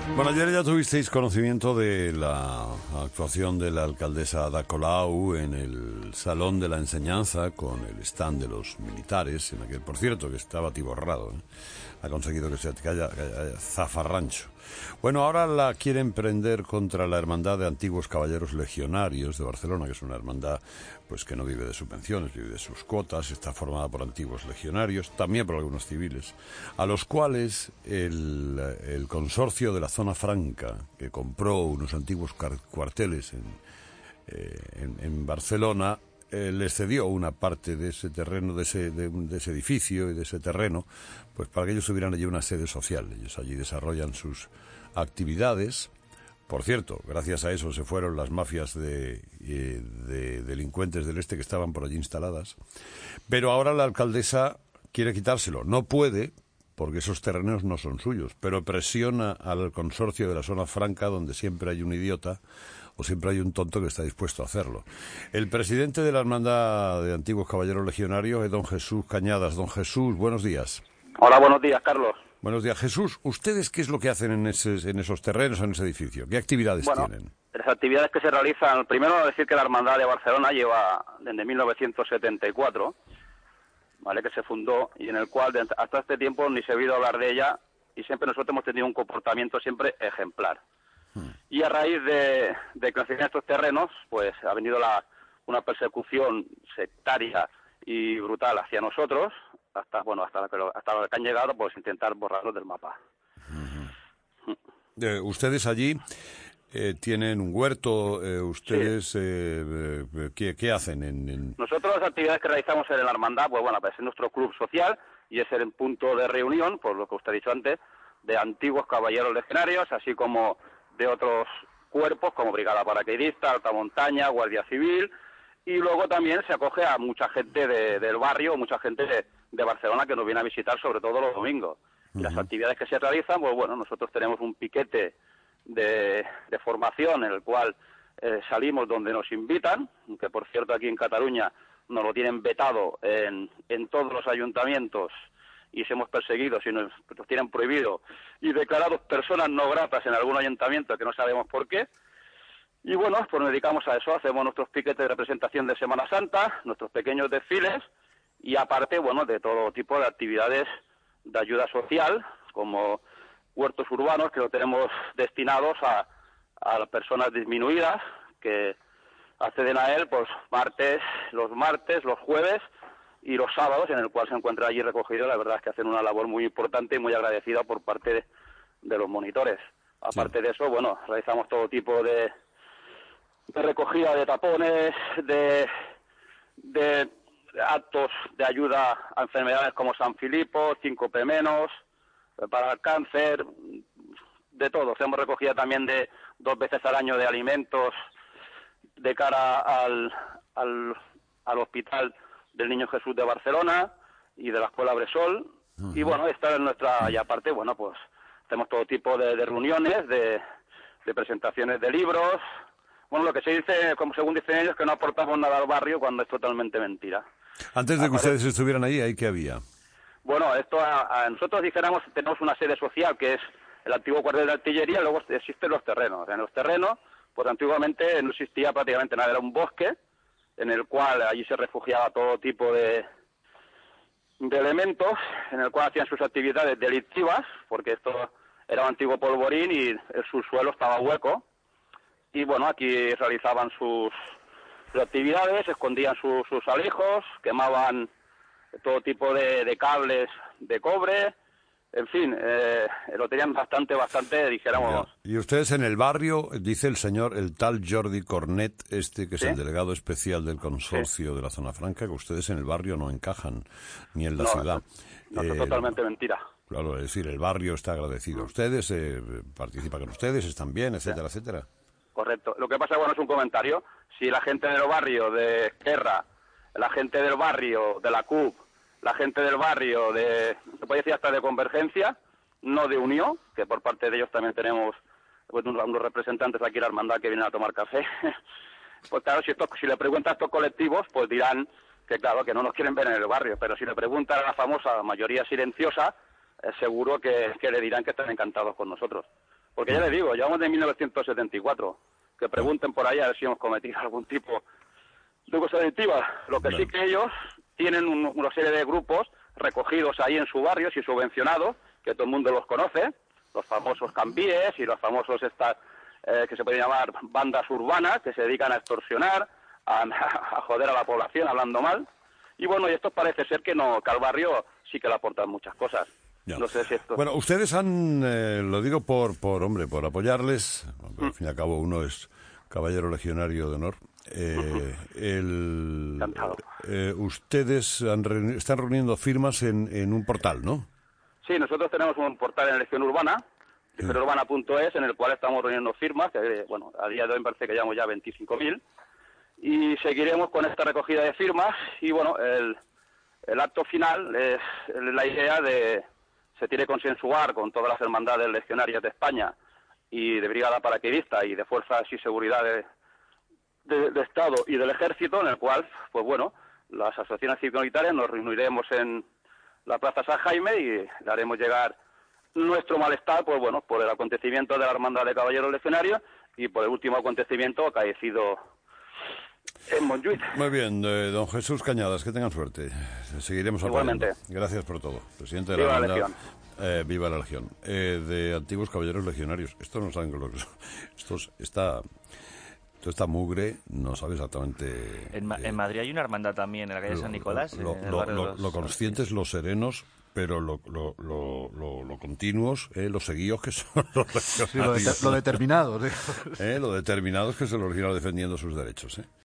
Bueno, ayer ya tuvisteis conocimiento de la actuación de la alcaldesa Ada Colau en el Salón de la Enseñanza con el stand de los militares, en aquel, por cierto, que estaba atiborrado, ¿eh? Ha conseguido que haya zafarrancho. Bueno, ahora la quieren prender contra la Hermandad de Antiguos Caballeros Legionarios de Barcelona, que es una hermandad pues que no vive de subvenciones, vive de sus cuotas, está formada por antiguos legionarios, también por algunos civiles, a los cuales el consorcio de la Zona Franca, que compró unos antiguos cuarteles en Barcelona, les cedió una parte de ese terreno, de ese edificio y de ese terreno, pues para que ellos tuvieran allí una sede social. Ellos allí desarrollan sus actividades. Por cierto, gracias a eso se fueron las mafias de delincuentes del este que estaban por allí instaladas. Pero ahora la alcaldesa quiere quitárselo. No puede, porque esos terrenos no son suyos, pero presiona al consorcio de la Zona Franca, donde siempre hay un idiota o siempre hay un tonto que está dispuesto a hacerlo. El presidente de la Hermandad de Antiguos Caballeros Legionarios es don Jesús Cañadas. Don Jesús, buenos días. Hola, buenos días, Carlos. Buenos días. Jesús, ¿ustedes qué es lo que hacen en esos terrenos, en ese edificio? ¿Qué actividades tienen? Las actividades que se realizan, primero decir que la Hermandad de Barcelona lleva desde 1974, ¿vale?, que se fundó, y en el cual hasta este tiempo ni se ha oído hablar de ella, y siempre nosotros hemos tenido un comportamiento siempre ejemplar. Y a raíz de que nos estos terrenos, pues ha venido una persecución sectaria y brutal hacia nosotros, hasta la que han llegado, pues intentar borrarlos del mapa. Ustedes allí tienen un huerto, ustedes sí. ¿qué hacen? Nosotros las actividades que realizamos en la hermandad, pues bueno, pues es nuestro club social y es el punto de reunión, por lo que usted ha dicho antes, de antiguos caballeros legionarios, así como de otros cuerpos como Brigada Paracaidista, Alta Montaña, Guardia Civil, y luego también se acoge a mucha gente del barrio, mucha gente de Barcelona que nos viene a visitar, sobre todo los domingos. Y las actividades que se realizan, pues bueno, nosotros tenemos un piquete de formación en el cual salimos donde nos invitan, que por cierto aquí en Cataluña nos lo tienen vetado en todos los ayuntamientos, y somos perseguidos y nos tienen prohibido y declarados personas no gratas en algún ayuntamiento que no sabemos por qué. Y bueno, pues nos dedicamos a eso, hacemos nuestros piquetes de representación de Semana Santa, nuestros pequeños desfiles y aparte, bueno, de todo tipo de actividades de ayuda social, como huertos urbanos que lo tenemos destinados a las personas disminuidas que acceden a él, pues los martes, los jueves y los sábados, en el cual se encuentra allí recogido. La verdad es que hacen una labor muy importante y muy agradecida por parte de los monitores. Aparte de eso, bueno, realizamos todo tipo de recogida de tapones, de actos de ayuda a enfermedades como San Filipo, 5P menos, para el cáncer, de todo. Hacemos recogida también de 2 veces al año de alimentos de cara al hospital del Niño Jesús de Barcelona y de la Escuela Bresol. Y bueno, esta es nuestra, y aparte, bueno, pues hacemos todo tipo de reuniones, de presentaciones de libros. Bueno, lo que se dice, como según dicen ellos, que no aportamos nada al barrio, cuando es totalmente mentira. Antes de que ustedes estuvieran ahí ¿qué había? Bueno, esto nosotros dijéramos, tenemos una sede social que es el antiguo cuartel de artillería, luego existen los terrenos. En los terrenos, pues antiguamente no existía prácticamente nada, era un bosque en el cual allí se refugiaba todo tipo de elementos, en el cual hacían sus actividades delictivas, porque esto era un antiguo polvorín y el subsuelo estaba hueco. Y bueno, aquí realizaban sus actividades, escondían sus alijos, quemaban todo tipo de cables de cobre, en fin, lo tenían bastante, dijéramos. Ya. Y ustedes en el barrio, dice el tal Jordi Cornet, que es el delegado especial del consorcio de la Zona Franca, que ustedes en el barrio no encajan, ni en la ciudad. No, es totalmente mentira. Claro, es decir, el barrio está agradecido a ustedes, participa con ustedes, están bien, etcétera, etcétera. Correcto. Lo que pasa, bueno, es un comentario. Si la gente del barrio de Esquerra, la gente del barrio de la CUP, la gente del barrio se puede decir hasta de Convergencia, no de Unión, que por parte de ellos también tenemos unos representantes aquí en la hermandad que vienen a tomar café, pues claro, si le preguntan a estos colectivos, pues dirán que claro, que no nos quieren ver en el barrio, pero si le preguntan a la famosa mayoría silenciosa, seguro que le dirán que están encantados con nosotros. Porque ya les digo, llevamos de 1974. Que pregunten por ahí a ver si hemos cometido algún tipo de cosa delictiva. Lo que sí que ellos tienen una serie de grupos recogidos ahí en su barrio y subvencionados, que todo el mundo los conoce, los famosos cambíes y los famosos que se pueden llamar bandas urbanas, que se dedican a extorsionar, a joder a la población hablando mal. Y bueno, y esto parece ser que al barrio sí que le aportan muchas cosas. Ya. No sé si esto... Bueno, ustedes lo digo por apoyarles, al fin y al cabo uno es caballero legionario de honor. Ustedes están reuniendo firmas en un portal, ¿no? Sí, nosotros tenemos un portal en Legión Urbana, legiónurbana.es, en el cual estamos reuniendo firmas, que bueno, a día de hoy me parece que llevamos ya 25.000, y seguiremos con esta recogida de firmas, y bueno, el acto final es la idea se tiene que consensuar con todas las hermandades legionarias de España y de Brigada Paracaidista y de Fuerzas y Seguridad de Estado y del Ejército, en el cual, pues bueno, las asociaciones cívico-militares nos reuniremos en la Plaza San Jaime y le haremos llegar nuestro malestar, pues bueno, por el acontecimiento de la Hermandad de Caballeros Legionarios y por el último acontecimiento acaecido en Montjuïc. Muy bien, don Jesús Cañadas, que tengan suerte. Seguiremos apoyando. Igualmente. Gracias por todo. Presidente de Viva la la Legión. Viva la Legión. De antiguos caballeros legionarios. Esto no saben lo que son. Toda esta mugre no sabe exactamente... En Madrid hay una hermandad también, en la calle San Nicolás. Lo conscientes, los serenos, pero lo continuos, los seguidos que son los legionarios. Sí, lo determinados. Lo determinados que son los legionarios defendiendo sus derechos.